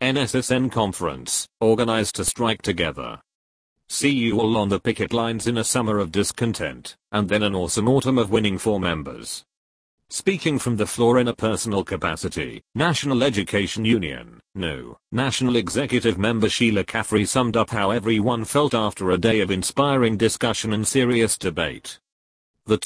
NSSN conference, organized to strike together. See you all on the picket lines in a summer of discontent, and then an awesome autumn of winning for members. Speaking from the floor in a personal capacity, National Education Union, NEU, National Executive Member Sheila Caffrey summed up how everyone felt after a day of inspiring discussion and serious debate. The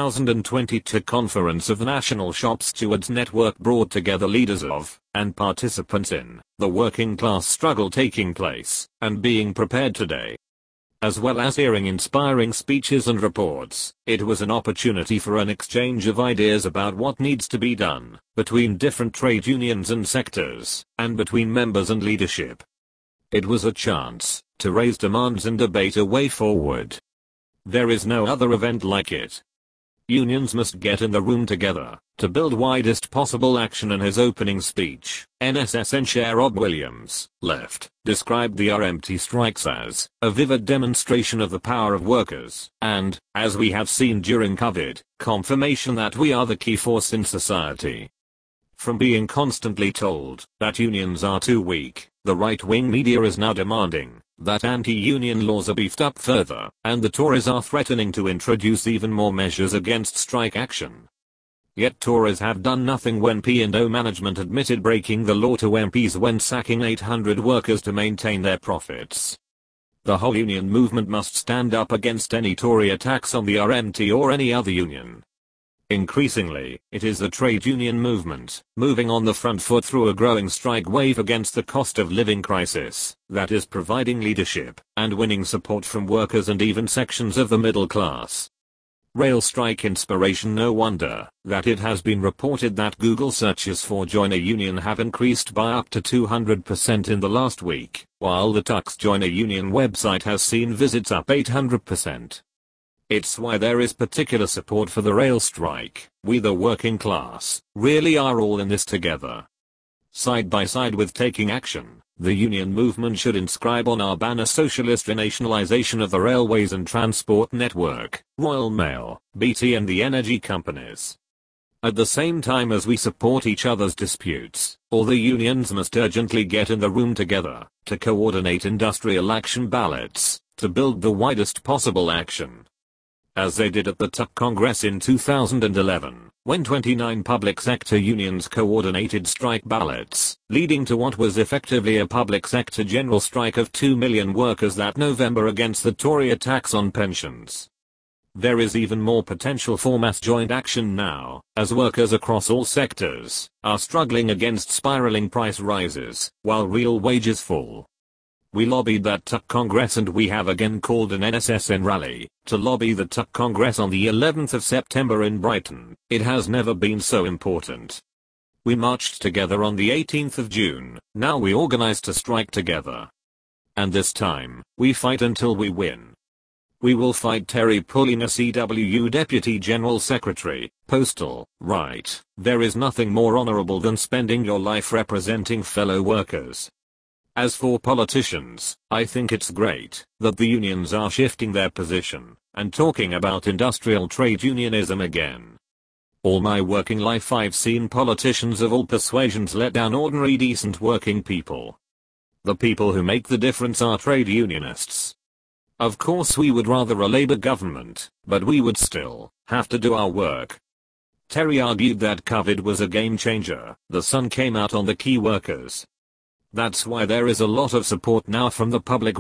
2022 conference of the National Shop Stewards Network brought together leaders of, and participants in, the working class struggle taking place, and being prepared today. As well as hearing inspiring speeches and reports, it was an opportunity for an exchange of ideas about what needs to be done, between different trade unions and sectors, and between members and leadership. It was a chance to raise demands and debate a way forward. There is no other event like it. Unions must get in the room together to build widest possible action. In his opening speech, NSSN Chair Rob Williams, left, described the RMT strikes as a vivid demonstration of the power of workers and, as we have seen during COVID, confirmation that we are the key force in society. From being constantly told that unions are too weak, the right-wing media is now demanding that anti-union laws are beefed up further, and the Tories are threatening to introduce even more measures against strike action. Yet Tories have done nothing when P&O management admitted breaking the law to MPs when sacking 800 workers to maintain their profits. The whole union movement must stand up against any Tory attacks on the RMT or any other union. Increasingly, it is the trade union movement, moving on the front foot through a growing strike wave against the cost of living crisis, that is providing leadership and winning support from workers and even sections of the middle class. Rail strike inspiration. No wonder that it has been reported that Google searches for join a union have increased by up to 200% in the last week, while the Tux Join a Union website has seen visits up 800%. It's why there is particular support for the rail strike. We, the working class, really are all in this together. Side by side with taking action, the union movement should inscribe on our banner socialist renationalization of the railways and transport network, Royal Mail, BT and the energy companies. At the same time as we support each other's disputes, all the unions must urgently get in the room together to coordinate industrial action ballots to build the widest possible action. As they did at the TUC Congress in 2011, when 29 public sector unions coordinated strike ballots, leading to what was effectively a public sector general strike of 2 million workers that November against the Tory attacks on pensions. There is even more potential for mass joint action now, as workers across all sectors are struggling against spiraling price rises, while real wages fall. We lobbied that TUC Congress and we have again called an NSSN rally to lobby the TUC Congress on the 11th of September in Brighton. It has never been so important. We marched together on the 18th of June, now we organize to strike together. And this time, we fight until we win. We will fight. Terry Pullina, CWU Deputy General Secretary, Postal, right. There is nothing more honorable than spending your life representing fellow workers. As for politicians, I think it's great that the unions are shifting their position and talking about industrial trade unionism again. All my working life I've seen politicians of all persuasions let down ordinary decent working people. The people who make the difference are trade unionists. Of course we would rather a Labour government, but we would still have to do our work. Terry argued that COVID was a game changer. The sun came out on the key workers. That's why there is a lot of support now from the public.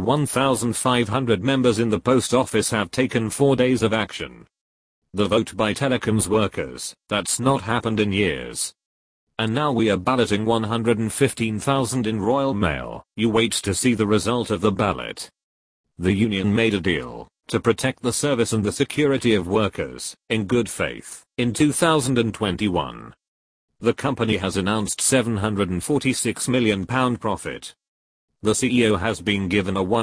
1,500 members in the post office have taken 4 days of action. The vote by telecoms workers, that's not happened in years. And now we are balloting 115,000 in Royal Mail. You wait to see the result of the ballot. The union made a deal to protect the service and the security of workers, in good faith, in 2021. The company has announced £746 million profit. The CEO has been given a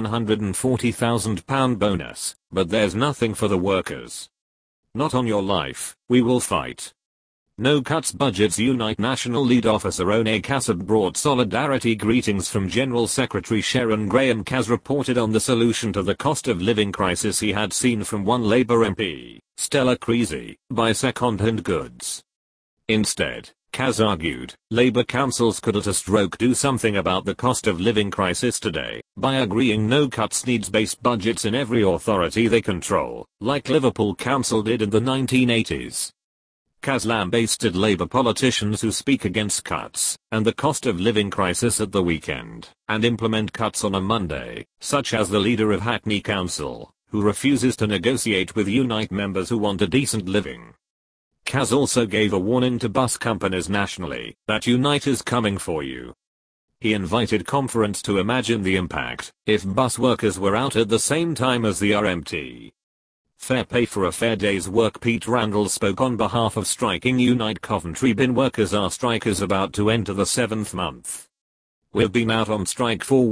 £140,000 bonus, but there's nothing for the workers. Not on your life, we will fight. No cuts, budgets unite. National Lead Officer One Kassab brought solidarity greetings from General Secretary Sharon Graham. Kaz reported on the solution to the cost of living crisis he had seen from one Labour MP, Stella Creasy, buy second-hand goods. Instead, Kaz argued, Labour councils could at a stroke do something about the cost of living crisis today, by agreeing no cuts needs-based budgets in every authority they control, like Liverpool Council did in the 1980s. Kaz lambasted Labour politicians who speak against cuts and the cost of living crisis at the weekend, and implement cuts on a Monday, such as the leader of Hackney Council, who refuses to negotiate with Unite members who want a decent living. Kaz also gave a warning to bus companies nationally that Unite is coming for you. He invited conference to imagine the impact if bus workers were out at the same time as the RMT. Fair pay for a fair day's work. Pete Randall spoke on behalf of striking Unite Coventry bin workers. Our strike is about to enter the 7th month. We've been out on strike for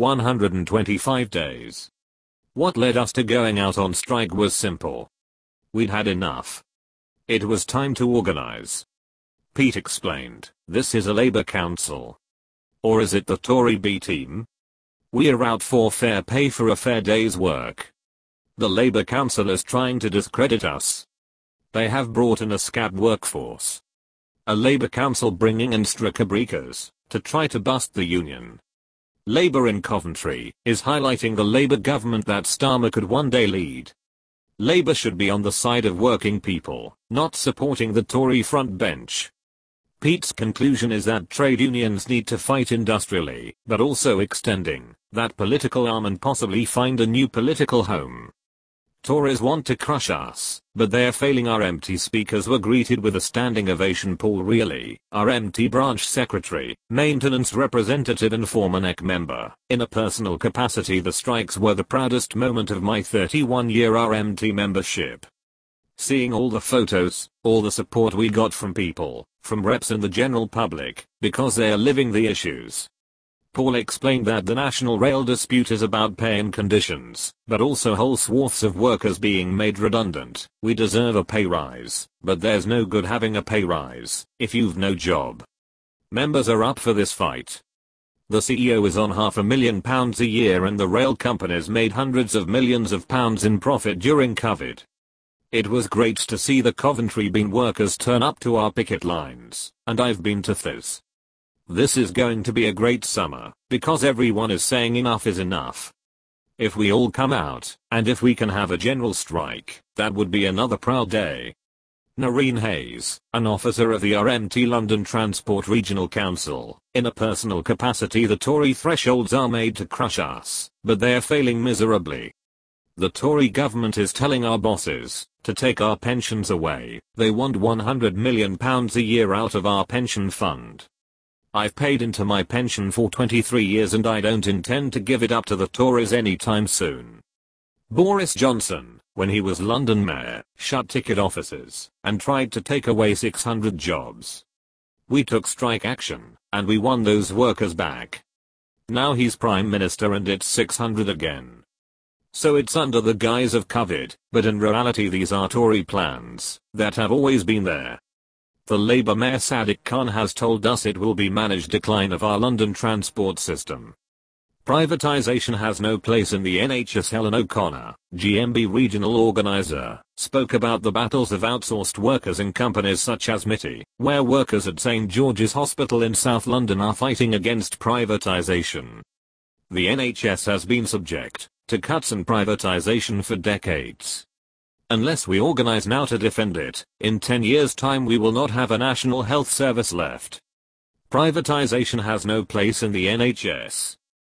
125 days. What led us to going out on strike was simple. We'd had enough. It was time to organize. Pete explained, this is a Labour council. Or is it the Tory B team? We're out for fair pay for a fair day's work. The Labour council is trying to discredit us. They have brought in a scab workforce. A Labour council bringing in strikebreakers to try to bust the union. Labour in Coventry is highlighting the Labour government that Starmer could one day lead. Labour should be on the side of working people, not supporting the Tory front bench. Pete's conclusion is that trade unions need to fight industrially, but also extending that political arm and possibly find a new political home. Tories want to crush us, but they're failing. RMT speakers were greeted with a standing ovation. Paul Reilly, RMT branch secretary, maintenance representative and former NEC member, in a personal capacity, the strikes were the proudest moment of my 31-year RMT membership. Seeing all the photos, all the support we got from people, from reps and the general public, because they are living the issues. Paul explained that the national rail dispute is about pay and conditions, but also whole swaths of workers being made redundant. We deserve a pay rise, but there's no good having a pay rise if you've no job. Members are up for this fight. The CEO is on £500,000 a year and the rail companies made hundreds of millions of pounds in profit during COVID. It was great to see the Coventry bin workers turn up to our picket lines, and I've been to those. This is going to be a great summer, because everyone is saying enough is enough. If we all come out, and if we can have a general strike, that would be another proud day. Noreen Hayes, an officer of the RMT London Transport Regional Council, in a personal capacity, the Tory thresholds are made to crush us, but they're failing miserably. The Tory government is telling our bosses to take our pensions away. They want £100 million a year out of our pension fund. I've paid into my pension for 23 years and I don't intend to give it up to the Tories anytime soon. Boris Johnson, when he was London mayor, shut ticket offices and tried to take away 600 jobs. We took strike action, and we won those workers back. Now he's Prime Minister and it's 600 again. So it's under the guise of COVID, but in reality these are Tory plans that have always been there. The Labour Mayor Sadiq Khan has told us it will be managed decline of our London transport system. Privatisation has no place in the NHS. Helen O'Connor, GMB regional organiser, spoke about the battles of outsourced workers in companies such as MITI, where workers at St George's Hospital in South London are fighting against privatisation. The NHS has been subject to cuts and privatisation for decades. Unless we organise now to defend it, in 10 years' time we will not have a national health service left. Privatisation has no place in the NHS.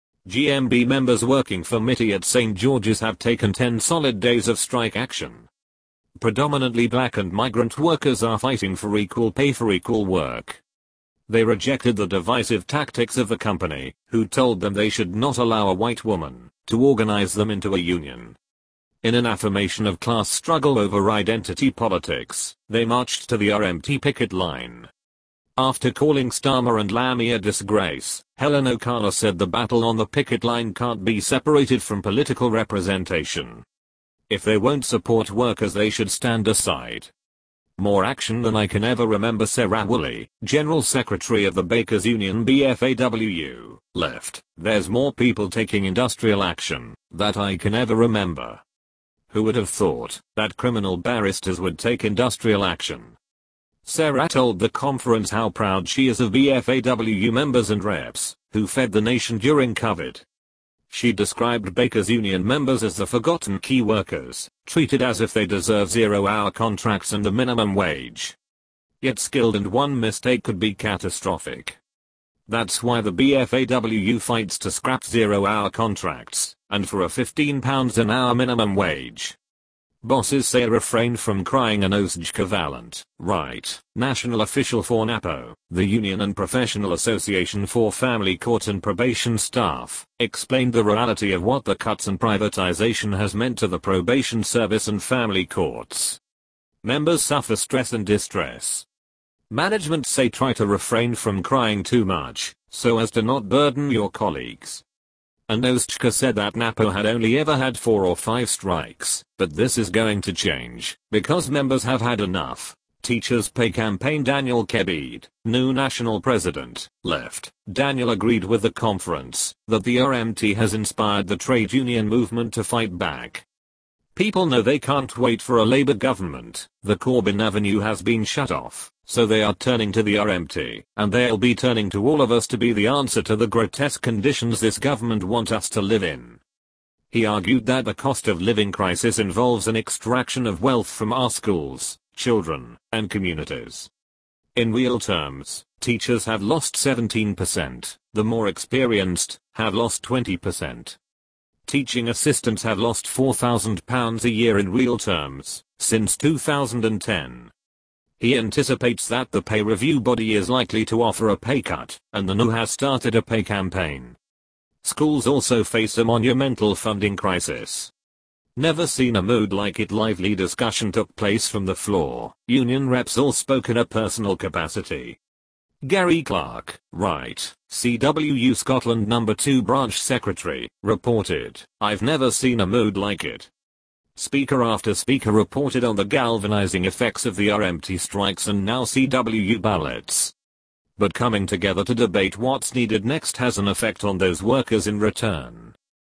GMB members working for MITI at St George's have taken 10 solid days of strike action. Predominantly black and migrant workers are fighting for equal pay for equal work. They rejected the divisive tactics of the company, who told them they should not allow a white woman to organise them into a union. In an affirmation of class struggle over identity politics, they marched to the RMT picket line. After calling Starmer and Lammy a disgrace, Helen O'Connor said the battle on the picket line can't be separated from political representation. If they won't support workers, they should stand aside. More action than I can ever remember. Sarah Woolley, General Secretary of the Bakers Union BFAWU, left. There's more people taking industrial action that I can ever remember. Who would have thought that criminal barristers would take industrial action? Sarah told the conference how proud she is of BFAW members and reps who fed the nation during COVID. She described Baker's union members as the forgotten key workers, treated as if they deserve 0-hour contracts and the minimum wage. Yet skilled and one mistake could be catastrophic. That's why the BFAW fights to scrap 0-hour contracts, and for a £15 an hour minimum wage. Bosses say refrain from crying. An Ozjka Valent, right, national official for NAPO, the Union and Professional Association for Family Court and Probation Staff, explained the reality of what the cuts and privatization has meant to the probation service and family courts. Members suffer stress and distress. Management say try to refrain from crying too much, so as to not burden your colleagues. Ozjka said that NAPO had only ever had 4 or 5 strikes, but this is going to change, because members have had enough. Teachers Pay Campaign Daniel Kebede, new national president, left. Daniel agreed with the conference that the RMT has inspired the trade union movement to fight back. People know they can't wait for a Labour government. The Corbyn Avenue has been shut off, so they are turning to the RMT, and they'll be turning to all of us to be the answer to the grotesque conditions this government wants us to live in. He argued that the cost of living crisis involves an extraction of wealth from our schools, children, and communities. In real terms, teachers have lost 17%, the more experienced have lost 20%. Teaching assistants have lost £4,000 a year in real terms, since 2010. He anticipates that the pay review body is likely to offer a pay cut, and the NU has started a pay campaign. Schools also face a monumental funding crisis. Never seen a mood like it. Lively discussion took place from the floor. Union reps all spoke in a personal capacity. Gary Clark, right, CWU Scotland No. 2 branch secretary, reported, "I've never seen a mood like it." Speaker after speaker reported on the galvanizing effects of the RMT strikes and now CWU ballots. But coming together to debate what's needed next has an effect on those workers in return.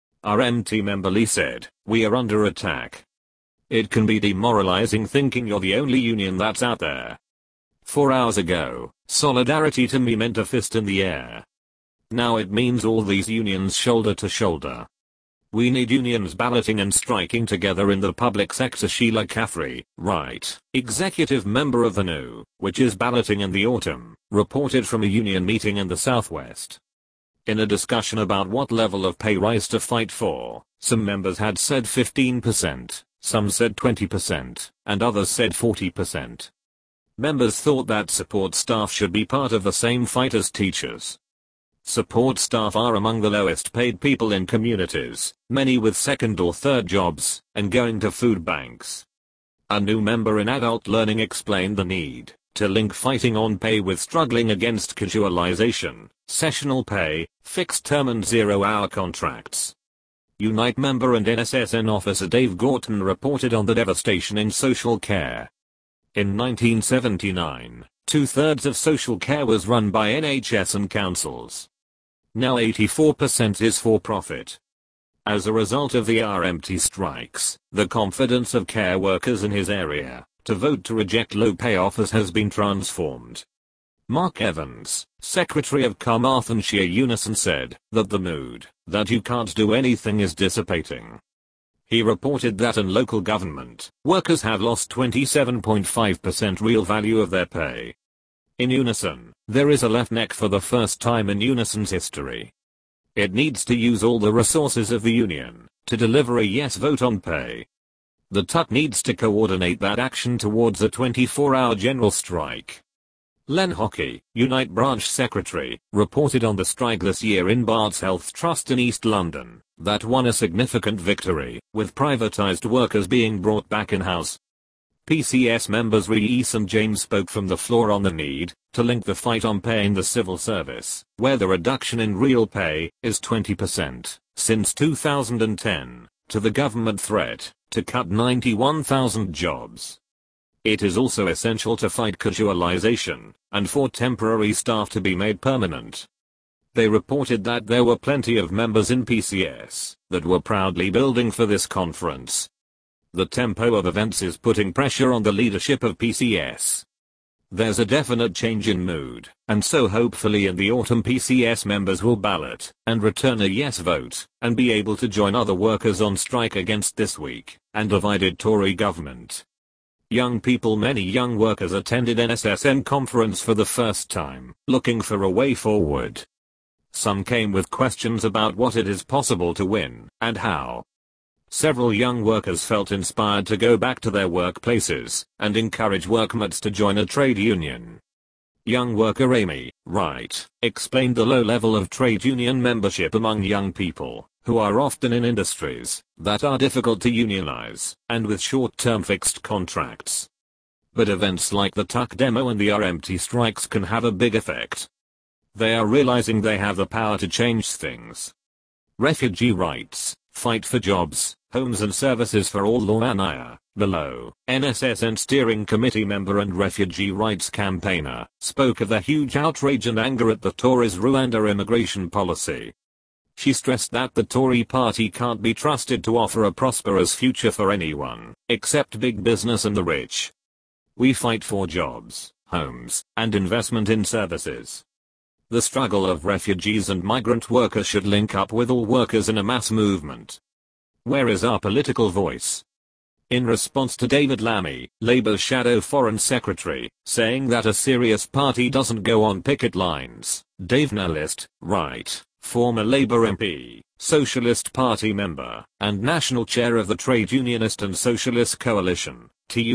RMT member Lee said, "We are under attack. It can be demoralizing thinking you're the only union that's out there. 4 hours ago, solidarity to me meant a fist in the air. Now it means all these unions shoulder to shoulder. We need unions balloting and striking together in the public sector." Sheila Caffrey, right, executive member of the NU, which is balloting in the autumn, reported from a union meeting in the southwest. In a discussion about what level of pay rise to fight for, some members had said 15%, some said 20%, and others said 40%. Members thought that support staff should be part of the same fight as teachers. Support staff are among the lowest paid people in communities, many with second or third jobs, and going to food banks. A new member in adult learning explained the need to link fighting on pay with struggling against casualization, sessional pay, fixed term and 0-hour contracts. Unite member and NSSN officer Dave Gorton reported on the devastation in social care. In 1979, 2/3 of social care was run by NHS and councils. Now 84% is for profit. As a result of the RMT strikes, the confidence of care workers in his area to vote to reject low pay offers has been transformed. Mark Evans, secretary of Carmarthenshire Unison, said that the mood that you can't do anything is dissipating. He reported that in local government, workers have lost 27.5% real value of their pay. In Unison, there is a left neck for the first time in Unison's history. It needs to use all the resources of the union to deliver a yes vote on pay. The TUC needs to coordinate that action towards a 24-hour general strike. Len Hockey, Unite branch secretary, reported on the strike this year in Barts Health Trust in East London that won a significant victory, with privatised workers being brought back in-house. PCS members Rees and James spoke from the floor on the need to link the fight on pay in the civil service, where the reduction in real pay is 20% since 2010, to the government threat to cut 91,000 jobs. It is also essential to fight casualization and for temporary staff to be made permanent. They reported that there were plenty of members in PCS that were proudly building for this conference. The tempo of events is putting pressure on the leadership of PCS. there's a definite change in mood, and so hopefully in the autumn PCS members will ballot and return a yes vote and be able to join other workers on strike against this weak and divided Tory government. Many young workers attended NSSN conference for the first time, looking for a way forward. Some came with questions about what it is possible to win and how. Several young workers felt inspired to go back to their workplaces and encourage workmates to join a trade union. Young worker Amy Wright explained the low level of trade union membership among young people, who are often in industries that are difficult to unionize and with short-term fixed contracts. But events like the Tuck demo and the RMT strikes can have a big effect. They are realizing they have the power to change things. Refugee rights, fight for jobs, homes and services for all. Lorna below, NSSN steering committee member and refugee rights campaigner, spoke of the huge outrage and anger at the Tories' Rwanda immigration policy. She stressed that the Tory party can't be trusted to offer a prosperous future for anyone, except big business and the rich. We fight for jobs, homes, and investment in services. The struggle of refugees and migrant workers should link up with all workers in a mass movement. Where is our political voice? In response to David Lammy, Labour's shadow foreign secretary, saying that a serious party doesn't go on picket lines, Dave Nellist, Wright, former Labour MP, Socialist Party member, and national chair of the Trade Unionist and Socialist Coalition,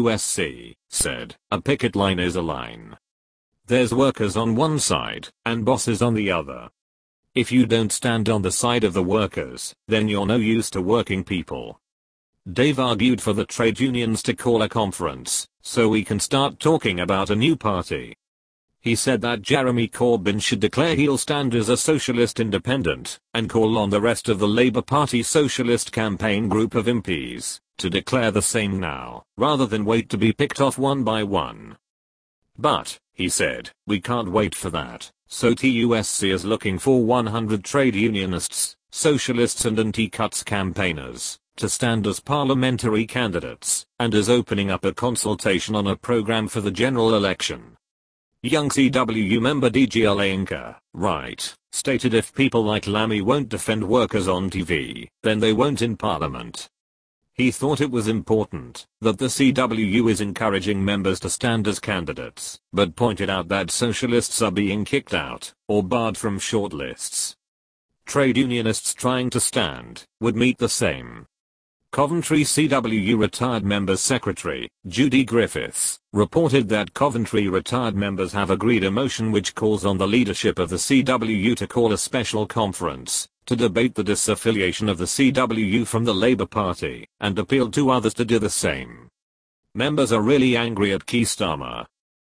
TUSC, said, a picket line is a line. There's workers on one side, and bosses on the other. If you don't stand on the side of the workers, then you're no use to working people. Dave argued for the trade unions to call a conference, so we can start talking about a new party. He said that Jeremy Corbyn should declare he'll stand as a socialist independent, and call on the rest of the Labour Party Socialist Campaign group of MPs to declare the same now, rather than wait to be picked off one by one. But, he said, we can't wait for that, so TUSC is looking for 100 trade unionists, socialists and anti-cuts campaigners to stand as parliamentary candidates, and is opening up a consultation on a program for the general election. Young CWU member DGL Inca, Wright, stated if people like Lammy won't defend workers on TV, then they won't in parliament. He thought it was important that the CWU is encouraging members to stand as candidates, but pointed out that socialists are being kicked out or barred from shortlists. Trade unionists trying to stand would meet the same. Coventry CWU retired members secretary, Judy Griffiths, reported that Coventry retired members have agreed a motion which calls on the leadership of the CWU to call a special conference to debate the disaffiliation of the CWU from the Labour Party, and appealed to others to do the same. Members are really angry at Keir Starmer.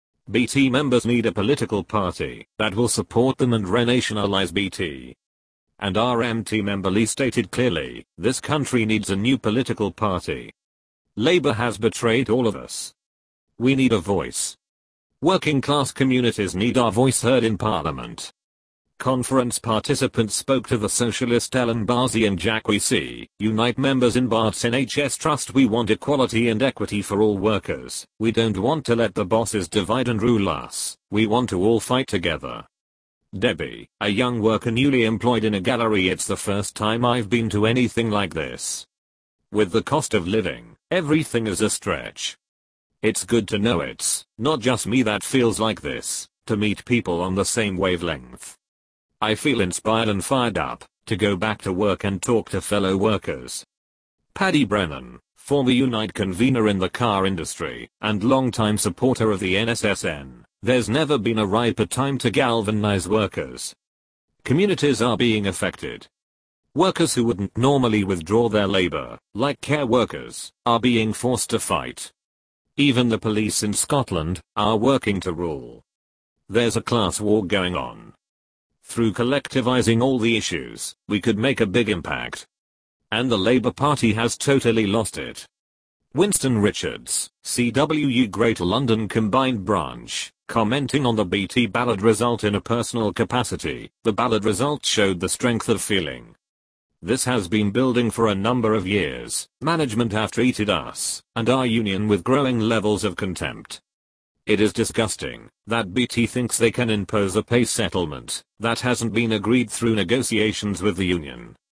BT members need a political party that will support them and renationalise BT. And RMT member Lee stated clearly, this country needs a new political party. Labour has betrayed all of us. We need a voice. Working class communities need our voice heard in Parliament. Conference participants spoke to the socialist Ellen Barzi and Jacqui C. Unite members in Bart's NHS Trust. We want equality and equity for all workers. We don't want to let the bosses divide and rule us. We want to all fight together. Debbie, a young worker newly employed in a gallery. It's the first time I've been to anything like this. With the cost of living, everything is a stretch. It's good to know it's not just me that feels like this, to meet people on the same wavelength. I feel inspired and fired up to go back to work and talk to fellow workers. Paddy Brennan, former Unite convener in the car industry and longtime supporter of the NSSN, there's never been a riper time to galvanize workers. Communities are being affected. Workers who wouldn't normally withdraw their labor, like care workers, are being forced to fight. Even the police in Scotland are working to rule. There's a class war going on. Through collectivizing all the issues, we could make a big impact. And the Labour Party has totally lost it. Winston Richards, CWU Greater London Combined Branch, commenting on the BT ballot result in a personal capacity, the ballot result showed the strength of feeling. This has been building for a number of years. Management have treated us and our union with growing levels of contempt. It is disgusting that BT thinks they can impose a pay settlement that hasn't been agreed through negotiations with the union.